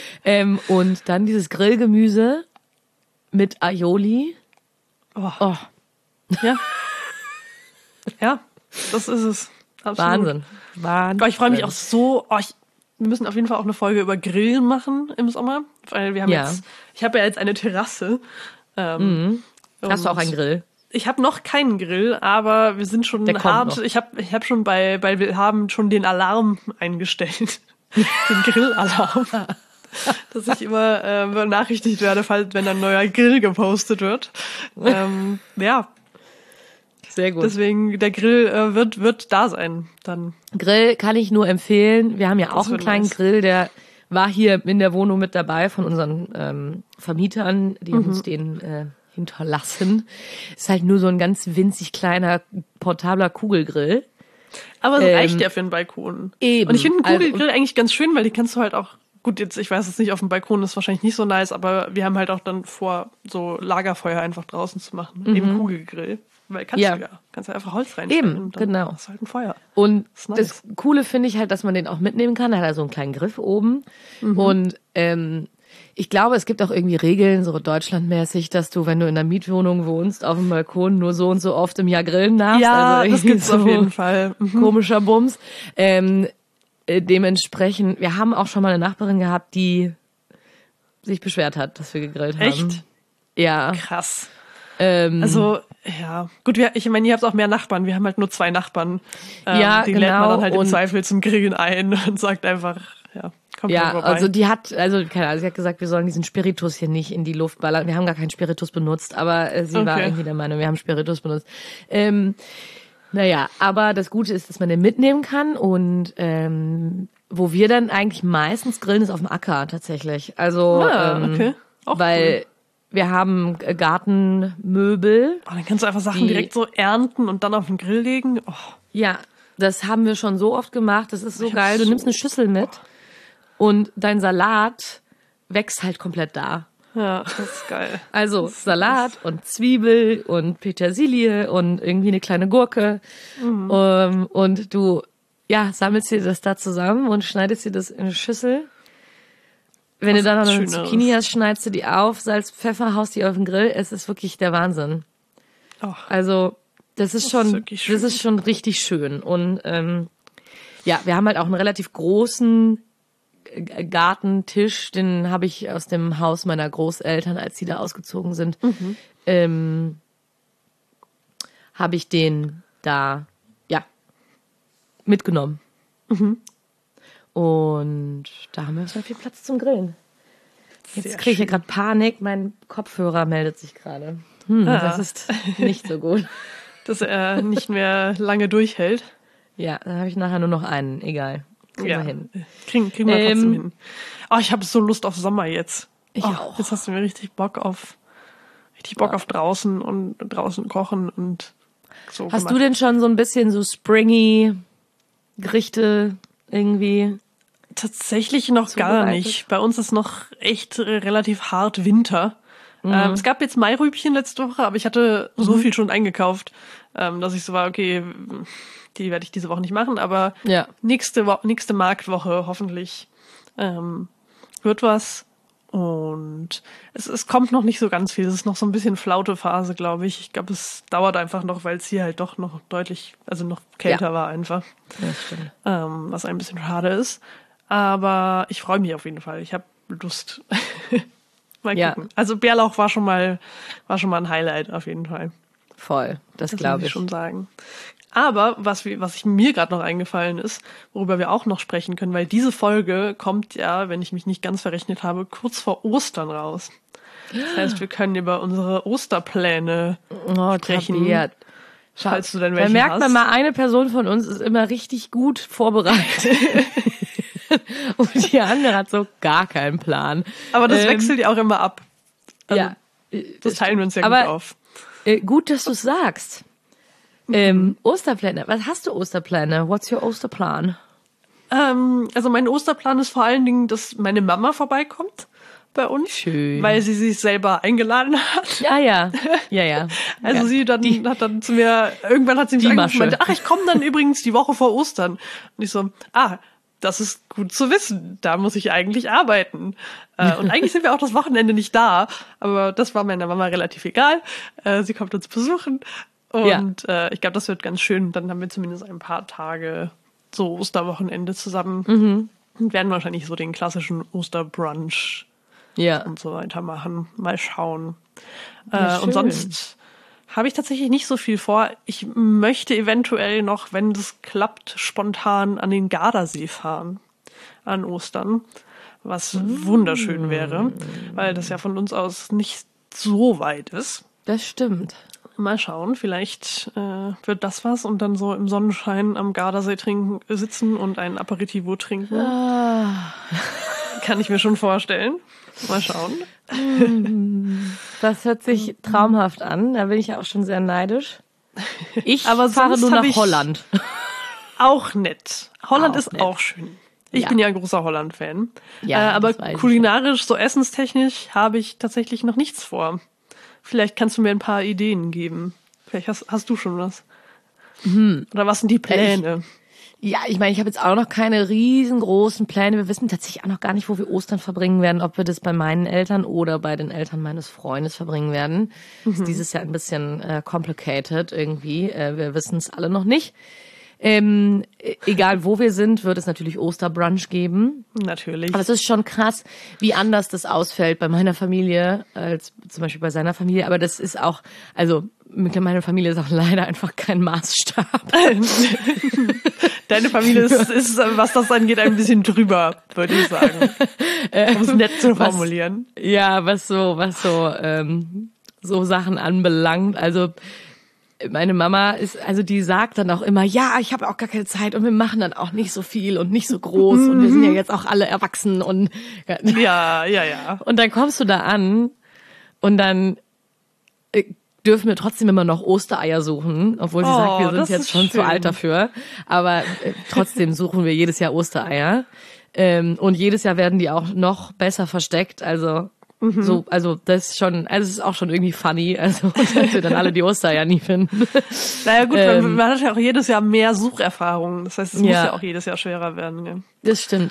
Und dann dieses Grillgemüse mit Aioli. Oh. Ja. Ja, das ist es. Absolut. Wahnsinn. Ich freue mich auch so. Wir müssen auf jeden Fall auch eine Folge über Grillen machen im Sommer, weil wir haben ich habe ja jetzt eine Terrasse. Hast du auch einen Grill? Ich habe noch keinen Grill, aber wir sind schon hart. Ich habe schon wir haben schon den Alarm eingestellt, den Grillalarm, dass ich immer benachrichtigt werde, wenn ein neuer Grill gepostet wird. Ja. Sehr gut. Deswegen, der Grill wird da sein dann. Grill kann ich nur empfehlen. Wir haben ja auch einen kleinen Grill, der war hier in der Wohnung mit dabei von unseren Vermietern. Die haben uns den hinterlassen. Ist halt nur so ein ganz winzig kleiner, portabler Kugelgrill. Aber es reicht ja für einen Balkon. Eben. Und ich finde einen Kugelgrill eigentlich ganz schön, weil die kannst du halt auch, gut, jetzt, ich weiß es nicht, auf dem Balkon ist wahrscheinlich nicht so nice, aber wir haben halt auch dann vor, so Lagerfeuer einfach draußen zu machen. Im Kugelgrill. Weil kannst du einfach Holz reinstellen. Eben, genau. Das ist halt ein Feuer. Und das Coole finde ich halt, dass man den auch mitnehmen kann. Da hat er so einen kleinen Griff oben. Und ich glaube, es gibt auch irgendwie Regeln, so deutschlandmäßig, dass du, wenn du in einer Mietwohnung wohnst, auf dem Balkon nur so und so oft im Jahr grillen darfst. Ja, also das gibt's auf jeden Fall. Komischer Bums. Dementsprechend, wir haben auch schon mal eine Nachbarin gehabt, die sich beschwert hat, dass wir gegrillt haben. Echt? Ja. Krass. Also, ja. Gut, ich meine, ihr habt auch mehr Nachbarn. Wir haben halt nur 2 Nachbarn. Die lädt man dann halt im Zweifel zum Grillen ein und sagt einfach, kommt vorbei. Also sie hat gesagt, wir sollen diesen Spiritus hier nicht in die Luft ballern. Wir haben gar keinen Spiritus benutzt, aber sie war irgendwie der Meinung, wir haben Spiritus benutzt. Aber das Gute ist, dass man den mitnehmen kann und wo wir dann eigentlich meistens grillen, ist auf dem Acker tatsächlich. Also, okay. Auch weil cool. Wir haben Gartenmöbel. Dann kannst du einfach Sachen direkt so ernten und dann auf den Grill legen. Oh. Ja, das haben wir schon so oft gemacht. Das ist so geil. Du nimmst eine Schüssel mit und dein Salat wächst halt komplett da. Ja, das ist geil. Also Salat und Zwiebel und Petersilie und irgendwie eine kleine Gurke. Und du sammelst dir das da zusammen und schneidest dir das in eine Schüssel. Wenn du dann noch eine Zucchini hast, schneidest du die auf, Salz, Pfeffer, haust die auf den Grill. Es ist wirklich der Wahnsinn. Also, das ist schon richtig schön. Und wir haben halt auch einen relativ großen Gartentisch. Den habe ich aus dem Haus meiner Großeltern, als die da ausgezogen sind, habe ich den da mitgenommen. Und da haben wir so viel Platz zum Grillen. Jetzt kriege ich ja gerade Panik. Mein Kopfhörer meldet sich gerade. Das ist nicht so gut. Dass er nicht mehr lange durchhält. Ja, dann habe ich nachher nur noch einen. Egal. Kriegen wir hin. Kriegen wir trotzdem hin. Oh, ich habe so Lust auf Sommer jetzt. Ich auch. Jetzt hast du mir richtig Bock auf draußen und draußen kochen und so. Hast du denn schon so ein bisschen so springy Gerichte irgendwie? Tatsächlich noch gar nicht. Bei uns ist noch echt relativ hart Winter. Es gab jetzt Mairübchen letzte Woche, aber ich hatte so viel schon eingekauft, dass ich so war, okay, die werde ich diese Woche nicht machen, aber nächste Marktwoche hoffentlich wird was. Und es kommt noch nicht so ganz viel. Es ist noch so ein bisschen Flautephase, glaube ich. Ich glaube, es dauert einfach noch, weil es hier halt doch noch noch kälter war einfach. Das stimmt. Was ein bisschen schade ist. Aber ich freue mich auf jeden Fall. Ich habe Lust. Mal gucken. Also Bärlauch war schon mal ein Highlight auf jeden Fall. Voll, das glaube ich schon sagen. Aber was mir gerade noch eingefallen ist, worüber wir auch noch sprechen können, weil diese Folge kommt ja, wenn ich mich nicht ganz verrechnet habe, kurz vor Ostern raus. Das heißt, wir können über unsere Osterpläne sprechen. Tabiert. Falls du denn welche Da merkt hast. man mal, eine Person von uns ist immer richtig gut vorbereitet. Und die andere hat so gar keinen Plan. Aber das wechselt ja auch immer ab. Also, ja. Das teilen wir uns ja aber, gut auf. Gut, dass du es sagst. Osterpläne. Was hast du Osterpläne? What's your Osterplan? Also mein Osterplan ist vor allen Dingen, dass meine Mama vorbeikommt bei uns. Schön. Weil sie sich selber eingeladen hat. Ja. Also sie hat dann zu mir, irgendwann hat sie mich angerufen und meinte, ach, ich komme dann übrigens die Woche vor Ostern. Und ich so, das ist gut zu wissen. Da muss ich eigentlich arbeiten. Und eigentlich sind wir auch das Wochenende nicht da. Aber das war meiner Mama relativ egal. Sie kommt uns besuchen. Und ich glaube, das wird ganz schön. Dann haben wir zumindest ein paar Tage so Osterwochenende zusammen. Und werden wahrscheinlich so den klassischen Osterbrunch und so weiter machen. Mal schauen. Und sonst habe ich tatsächlich nicht so viel vor. Ich möchte eventuell noch, wenn das klappt, spontan an den Gardasee fahren. An Ostern. Was wunderschön wäre. Weil das ja von uns aus nicht so weit ist. Das stimmt. Mal schauen, vielleicht wird das was und dann so im Sonnenschein am Gardasee sitzen und ein Aperitivo trinken. Kann ich mir schon vorstellen. Mal schauen. Das hört sich traumhaft an. Da bin ich ja auch schon sehr neidisch. Ich Aber fahre nur nach Holland. Auch nett. Holland auch ist nett. auch schön. Ich bin ja ein großer Holland-Fan. Ja, aber kulinarisch, so essenstechnisch, habe ich tatsächlich noch nichts vor. Vielleicht kannst du mir ein paar Ideen geben. Vielleicht hast du schon was. Oder was sind die Pläne? Ich meine, ich habe jetzt auch noch keine riesengroßen Pläne. Wir wissen tatsächlich auch noch gar nicht, wo wir Ostern verbringen werden, ob wir das bei meinen Eltern oder bei den Eltern meines Freundes verbringen werden. Ist dieses Jahr ein bisschen complicated irgendwie. Wir wissen es alle noch nicht. Egal wo wir sind, wird es natürlich Osterbrunch geben. Natürlich. Aber es ist schon krass, wie anders das ausfällt bei meiner Familie als zum Beispiel bei seiner Familie. Aber das ist auch, also meine Familie ist auch leider einfach kein Maßstab. Deine Familie ist, was das angeht, ein bisschen drüber, würde ich sagen. Um es nett zu formulieren. Was so Sachen anbelangt. Also meine Mama die sagt dann auch immer, ja, ich habe auch gar keine Zeit und wir machen dann auch nicht so viel und nicht so groß und wir sind ja jetzt auch alle erwachsen und ja. Und dann kommst du da an und dann dürfen wir trotzdem immer noch Ostereier suchen, obwohl sie sagt, wir sind jetzt schon zu alt dafür, aber trotzdem suchen wir jedes Jahr Ostereier und jedes Jahr werden die auch noch besser versteckt, also das ist schon, es ist auch schon irgendwie funny, dass wir dann alle die Ostereier nie finden. Naja gut, man hat ja auch jedes Jahr mehr Sucherfahrung. Das heißt, es muss ja auch jedes Jahr schwerer werden. Ja. Das stimmt.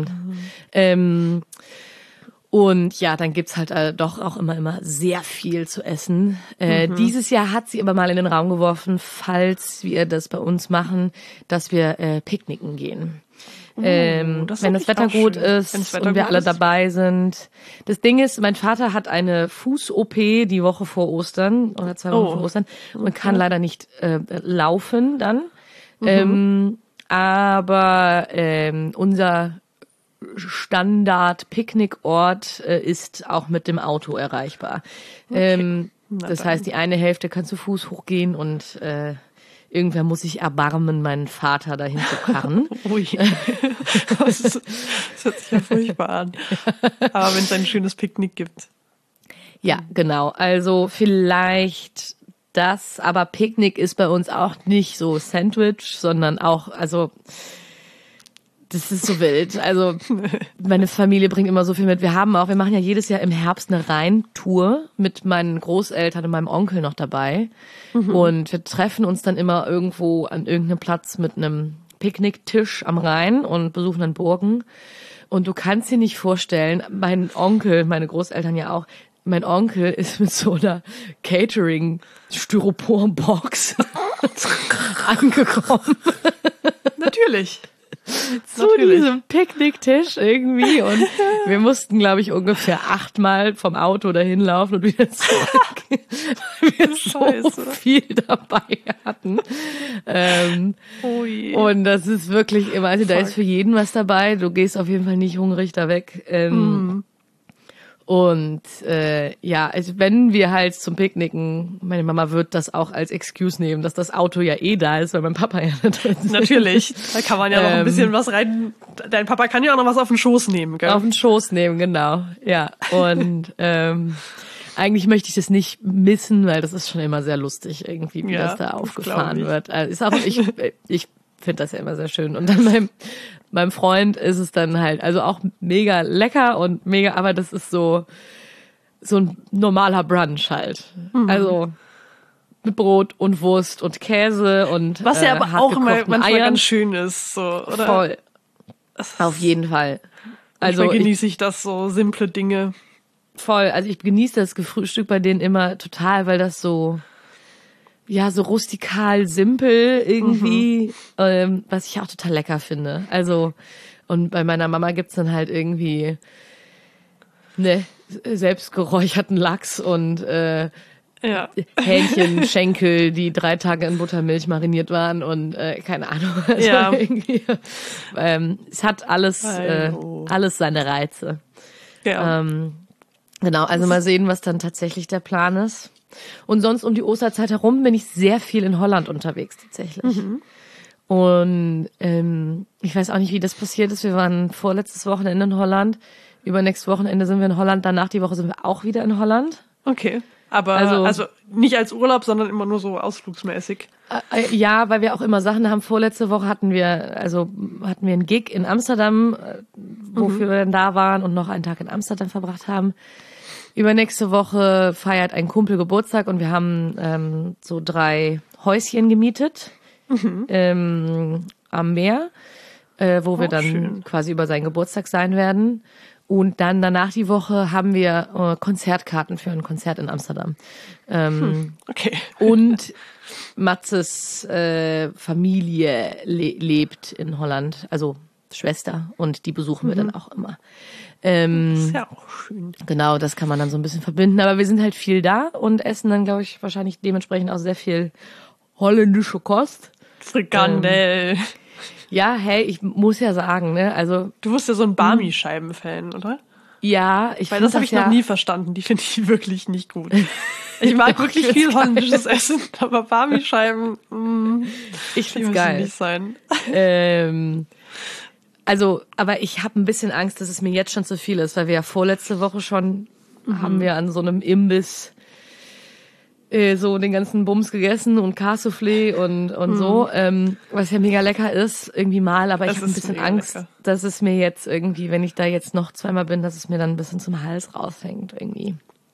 Und ja, dann gibt's halt doch auch immer sehr viel zu essen. Dieses Jahr hat sie aber mal in den Raum geworfen, falls wir das bei uns machen, dass wir picknicken gehen. Wenn das Wetter gut ist und wir alle dabei sind. Das Ding ist, mein Vater hat eine Fuß-OP die Woche vor Ostern oder 2 Wochen vor Ostern und kann leider nicht laufen dann. Aber unser Standard-Picknickort ist auch mit dem Auto erreichbar. Das heißt, die eine Hälfte kann zu Fuß hochgehen und irgendwer muss sich erbarmen, meinen Vater dahin zu karren. Ui. Das hört sich ja furchtbar an. Aber wenn es ein schönes Picknick gibt. Ja, genau. Also vielleicht das, aber Picknick ist bei uns auch nicht so Sandwich, sondern auch, das ist so wild. Also meine Familie bringt immer so viel mit. Wir machen ja jedes Jahr im Herbst eine Rheintour mit meinen Großeltern und meinem Onkel noch dabei. Und wir treffen uns dann immer irgendwo an irgendeinem Platz mit einem Picknicktisch am Rhein und besuchen dann Burgen. Und du kannst dir nicht vorstellen, mein Onkel, meine Großeltern ja auch, mein Onkel ist mit so einer Catering-Styropor-Box angekommen. Natürlich. zu diesem Picknicktisch irgendwie und wir mussten, glaube ich, ungefähr 8-mal vom Auto dahin laufen und wieder zurück, weil wir so viel dabei hatten. Und das ist wirklich immer, also da ist für jeden was dabei, du gehst auf jeden Fall nicht hungrig da weg. Und also wenn wir halt zum Picknicken, meine Mama wird das auch als Excuse nehmen, dass das Auto ja da ist, weil mein Papa ja da drin ist. Natürlich, da kann man ja noch ein bisschen was rein, dein Papa kann ja auch noch was auf den Schoß nehmen, gell? Auf den Schoß nehmen, genau, ja. Und eigentlich möchte ich das nicht missen, weil das ist schon immer sehr lustig irgendwie, wie das da aufgefahren wird. Also ist auch, ich finde das ja immer sehr schön. Und dann beim Freund ist es dann halt, also auch mega lecker und mega, aber das ist so ein normaler Brunch halt. Also mit Brot und Wurst und Käse und was ja aber auch immer manchmal ganz schön ist, so, oder? Voll. Auf jeden Fall. Also genieße ich das so simple Dinge. Voll. Also ich genieße das Frühstück bei denen immer total, weil das so so rustikal simpel irgendwie, was ich auch total lecker finde. Also, und bei meiner Mama gibt's dann halt irgendwie selbst geräucherten Lachs und Hähnchen, Schenkel, die 3 Tage in Buttermilch mariniert waren und keine Ahnung. Also irgendwie, es hat alles seine Reize. Ja. Genau, also mal sehen, was dann tatsächlich der Plan ist. Und sonst um die Osterzeit herum bin ich sehr viel in Holland unterwegs tatsächlich. Und ich weiß auch nicht, wie das passiert ist. Wir waren vorletztes Wochenende in Holland. Übernächstes Wochenende sind wir in Holland. Danach die Woche sind wir auch wieder in Holland. Okay, aber also nicht als Urlaub, sondern immer nur so ausflugsmäßig. Ja, weil wir auch immer Sachen haben. Vorletzte Woche hatten wir einen Gig in Amsterdam, wofür wir dann da waren und noch einen Tag in Amsterdam verbracht haben. Übernächste Woche feiert ein Kumpel Geburtstag und wir haben so 3 Häuschen gemietet am Meer, wo wir dann quasi über seinen Geburtstag sein werden. Und dann danach die Woche haben wir Konzertkarten für ein Konzert in Amsterdam. Okay. Und Matzes Familie lebt in Holland, also Schwester, und die besuchen wir dann auch immer. Das ist ja auch schön. Genau, das kann man dann so ein bisschen verbinden. Aber wir sind halt viel da und essen dann, glaube ich, wahrscheinlich dementsprechend auch sehr viel holländische Kost. Frikandel. Ja, hey, ich muss ja sagen, ne, also. Du bist ja so ein Barmi-Scheiben-Fan, oder? Ja, weil das habe ich noch nie verstanden. Die finde ich wirklich nicht gut. Ich mag wirklich viel holländisches Essen, aber Barmi-Scheiben, ich find's geil. Nicht sein. Also, aber ich habe ein bisschen Angst, dass es mir jetzt schon zu viel ist, weil wir ja vorletzte Woche schon haben wir an so einem Imbiss so den ganzen Bums gegessen und Cassoufflé und so, was ja mega lecker ist, irgendwie mal, aber ich habe ein bisschen Angst, dass es mir jetzt irgendwie, wenn ich da jetzt noch 2-mal bin, dass es mir dann ein bisschen zum Hals raushängt irgendwie.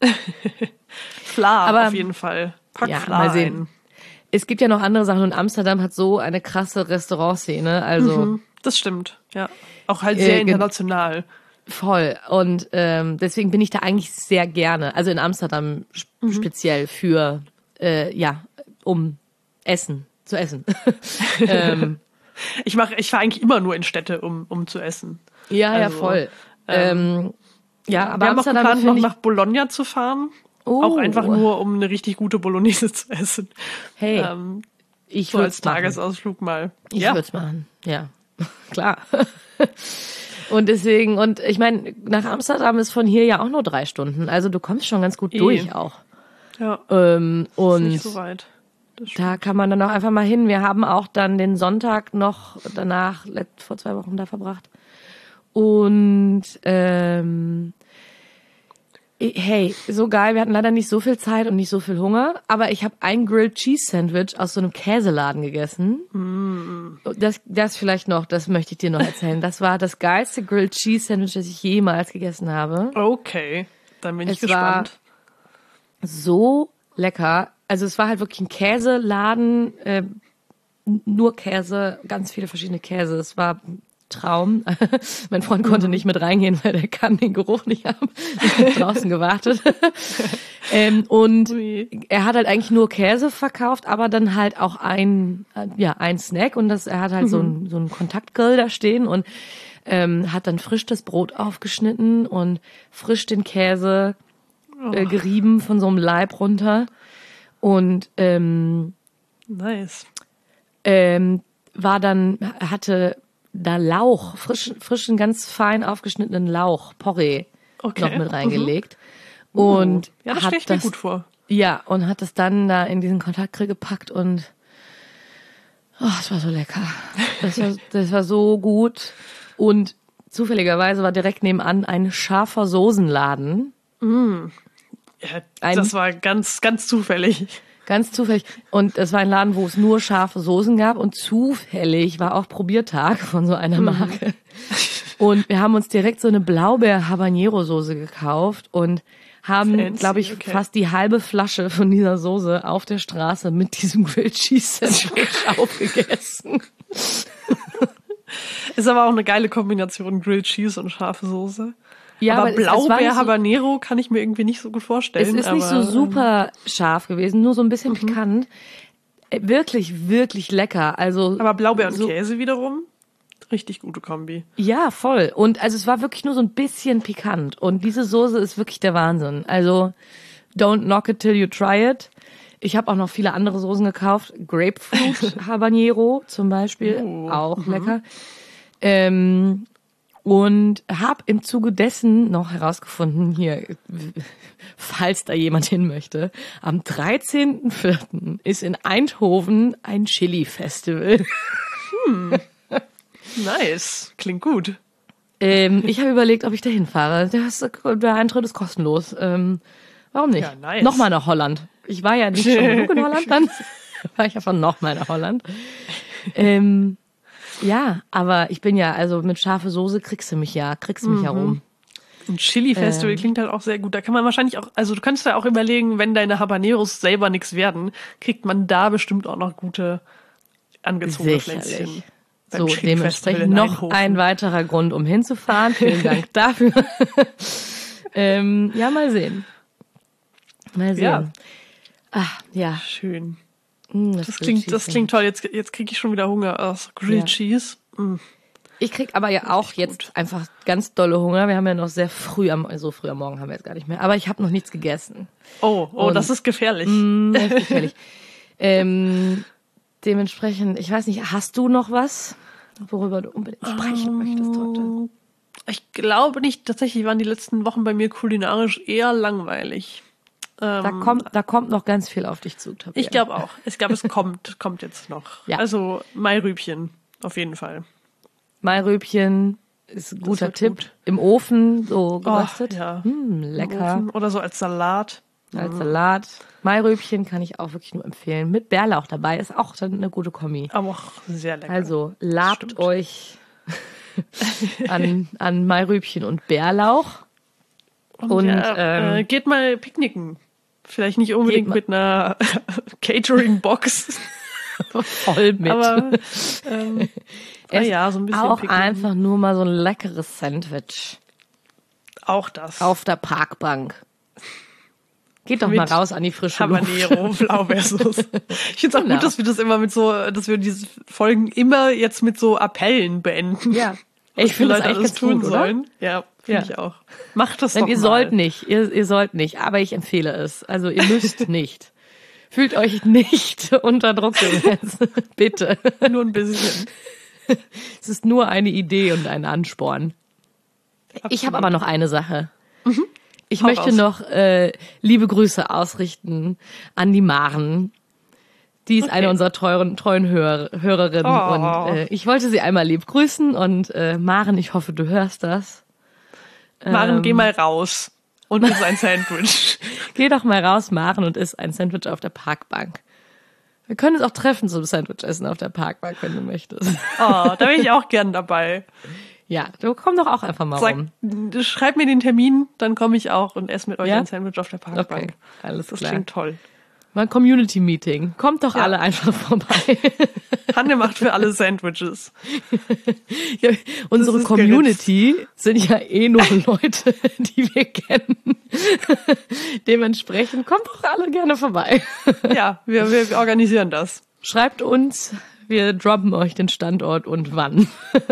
Fla, aber auf jeden Fall. Pack Fla mal sehen. ein. Es gibt ja noch andere Sachen und Amsterdam hat so eine krasse Restaurantszene, also. Das stimmt, ja. Auch halt sehr international. Voll. Und deswegen bin ich da eigentlich sehr gerne, also in Amsterdam speziell für, um zu essen. Ich fahre eigentlich immer nur in Städte, um zu essen. Ja, also, ja, voll. Aber wir haben auch geplant, noch nach Bologna zu fahren. Oh. Auch einfach nur, um eine richtig gute Bolognese zu essen. Hey, ich würde als Tagesausflug mal. Ich würde es machen, ja. Klar. Und deswegen, und ich meine, nach Amsterdam ist von hier ja auch nur 3 Stunden. Also du kommst schon ganz gut durch auch. Ja. Und ist nicht so weit. Da kann man dann auch einfach mal hin. Wir haben auch dann den Sonntag noch danach, vor 2 Wochen da verbracht. Und hey, so geil. Wir hatten leider nicht so viel Zeit und nicht so viel Hunger, aber ich habe ein Grilled Cheese Sandwich aus so einem Käseladen gegessen. Das vielleicht noch, das möchte ich dir noch erzählen. Das war das geilste Grilled Cheese Sandwich, das ich jemals gegessen habe. Okay, dann bin ich gespannt. War so lecker. Also es war halt wirklich ein Käseladen, nur Käse, ganz viele verschiedene Käse. Es war Traum. Mein Freund konnte nicht mit reingehen, weil der kann den Geruch nicht haben. Ich habe draußen gewartet. Und er hat halt eigentlich nur Käse verkauft, aber dann halt auch ein Snack. Und er hat halt so einen Kontaktgrill da stehen und hat dann frisch das Brot aufgeschnitten und frisch den Käse gerieben von so einem Laib runter. Und nice. Hatte da Lauch, frischen, ganz fein aufgeschnittenen Lauch, Porree, noch mit reingelegt. Und das stelle ich mir gut vor. Ja, und hat das dann da in diesen Kontaktgrill gepackt und es war so lecker. Das war so gut. Und zufälligerweise war direkt nebenan ein scharfer Soßenladen. Ja, das war ganz, ganz zufällig. Ganz zufällig. Und es war ein Laden, wo es nur scharfe Soßen gab. Und zufällig war auch Probiertag von so einer Marke. Und wir haben uns direkt so eine Blaubeer-Habanero-Soße gekauft und haben, glaube ich, fast die halbe Flasche von dieser Soße auf der Straße mit diesem Grilled Cheese Sandwich aufgegessen. Ist aber auch eine geile Kombination, Grilled Cheese und scharfe Soße. Ja, aber Blaubeer Habanero kann ich mir irgendwie nicht so gut vorstellen. Es ist nicht so super scharf gewesen, nur so ein bisschen pikant. Wirklich, wirklich lecker. Also aber Blaubeer und Käse wiederum, richtig gute Kombi. Ja, voll. Und also es war wirklich nur so ein bisschen pikant. Und diese Soße ist wirklich der Wahnsinn. Also don't knock it till you try it. Ich habe auch noch viele andere Soßen gekauft. Grapefruit Habanero zum Beispiel, auch lecker. Und habe im Zuge dessen noch herausgefunden, hier, falls da jemand hin möchte, am 13.04. ist in Eindhoven ein Chili-Festival. Nice, klingt gut. Ich habe überlegt, ob ich da hinfahre. Der Eintritt ist kostenlos. Warum nicht? Ja, nice. Nochmal nach Holland. Ich war ja nicht schon genug in Holland, dann war ich einfach nochmal nach Holland. Ja, aber ich bin ja, also mit scharfe Soße kriegst du mich ja rum. Ein Chili-Festival klingt halt auch sehr gut. Da kann man wahrscheinlich auch, also du kannst ja auch überlegen, wenn deine Habaneros selber nichts werden, kriegt man da bestimmt auch noch gute angezogene Pflänzchen. So, dementsprechend noch ein weiterer Grund, um hinzufahren. Vielen Dank dafür. Ja, mal sehen. Ja. Ach, ja. Schön. Das klingt toll. Jetzt kriege ich schon wieder Hunger. Grilled Cheese. Ich krieg aber ja auch jetzt einfach ganz dolle Hunger. Wir haben ja noch sehr früh am Morgen haben wir jetzt gar nicht mehr. Aber ich habe noch nichts gegessen. Oh, das ist gefährlich. Das ist gefährlich. Dementsprechend, ich weiß nicht, hast du noch was, worüber du unbedingt sprechen möchtest heute? Ich glaube nicht. Tatsächlich waren die letzten Wochen bei mir kulinarisch eher langweilig. Da kommt noch ganz viel auf dich zu, Tabea. Ich glaube auch. Es kommt jetzt noch. Ja. Also Mairübchen, auf jeden Fall. Mairübchen ist ein guter Tipp. Gut. Im Ofen so geröstet. Ja. Lecker. Oder so als Salat. Salat. Mairübchen kann ich auch wirklich nur empfehlen. Mit Bärlauch dabei ist auch dann eine gute Kombi. Aber auch sehr lecker. Also labt euch an Mairübchen und Bärlauch. Und geht mal picknicken. Vielleicht nicht unbedingt mit einer Catering-Box. Voll mit. Aber so ein bisschen auch picknicken. einfach nur mal so ein leckeres Sandwich. Auch das. Auf der Parkbank. Geht doch mal raus an die frische Habanero, Blaubeersoße. Ich finde es auch gut, dass wir das immer dass wir diese Folgen immer jetzt mit so Appellen beenden. Ja. Ich finde das echt ganz tun gut, sollen. Oder? Ja, finde ich auch. Macht das Denn doch ihr mal. sollt nicht, ihr sollt nicht, aber ich empfehle es. Also ihr müsst nicht. Fühlt euch nicht unter Druck gesetzt. Bitte. Nur ein bisschen. Es ist nur eine Idee und ein Ansporn. Absolut. Ich habe aber noch eine Sache. Ich möchte noch liebe Grüße ausrichten an die Maren. Die ist eine unserer treuen Hörerinnen und ich wollte sie einmal lieb grüßen und Maren, ich hoffe, du hörst das. Maren, geh mal raus und iss ein Sandwich. Geh doch mal raus, Maren, und iss ein Sandwich auf der Parkbank. Wir können uns auch treffen zum Sandwich essen auf der Parkbank, wenn du möchtest. Da bin ich auch gern dabei. Ja, du komm doch auch einfach mal rum. Schreib mir den Termin, dann komme ich auch und esse mit euch ein Sandwich auf der Parkbank. Okay, alles klar. Das klingt toll. Mal ein Community-Meeting. Kommt doch alle einfach vorbei. Hanne macht für alle Sandwiches. Ja, unsere Community sind ja eh nur Leute, die wir kennen. Dementsprechend kommt doch alle gerne vorbei. Ja, wir organisieren das. Schreibt uns, wir droppen euch den Standort und wann.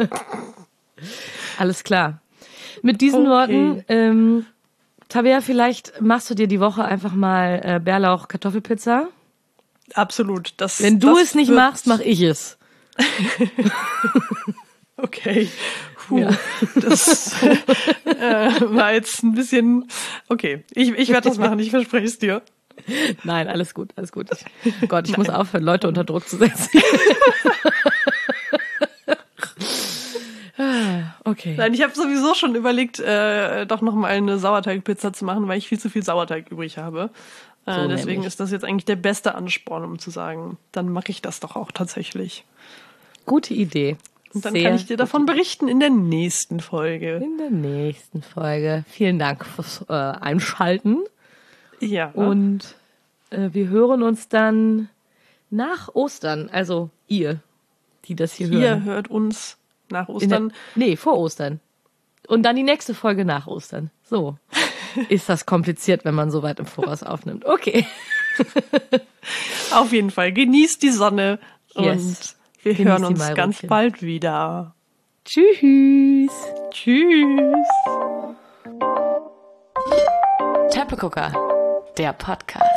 Alles klar. Mit diesen Worten, Tabea, vielleicht machst du dir die Woche einfach mal Bärlauch-Kartoffelpizza. Absolut. Wenn du es nicht machst, mache ich es. Okay. Ja. Das war jetzt ein bisschen... Okay, ich werde das machen, ich verspreche es dir. Nein, alles gut, alles gut. Ich muss aufhören, Leute unter Druck zu setzen. Okay. Nein, ich habe sowieso schon überlegt, doch noch mal eine Sauerteigpizza zu machen, weil ich viel zu viel Sauerteig übrig habe. Deswegen ist das jetzt eigentlich der beste Ansporn, um zu sagen, dann mache ich das doch auch tatsächlich. Gute Idee. Und dann kann ich dir davon berichten in der nächsten Folge. In der nächsten Folge. Vielen Dank fürs Einschalten. Ja. Und wir hören uns dann nach Ostern. Also ihr, die das hier hören. Ihr hört uns nach Ostern. Vor Ostern. Und dann die nächste Folge nach Ostern. So. Ist das kompliziert, wenn man so weit im Voraus aufnimmt. Okay. Auf jeden Fall. Genießt die Sonne. Yes. Und wir hören uns ganz bald wieder. Tschüss. Tschüss. Teppegucker, der Podcast.